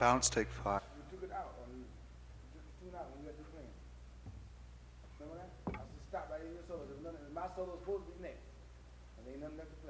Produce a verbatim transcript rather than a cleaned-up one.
Bounce, take five. You took it out, or you took the tune out when you got through playing. Remember that? I said stop right in your solo. There's nothing, my solo's supposed to be next. And ain't nothing left to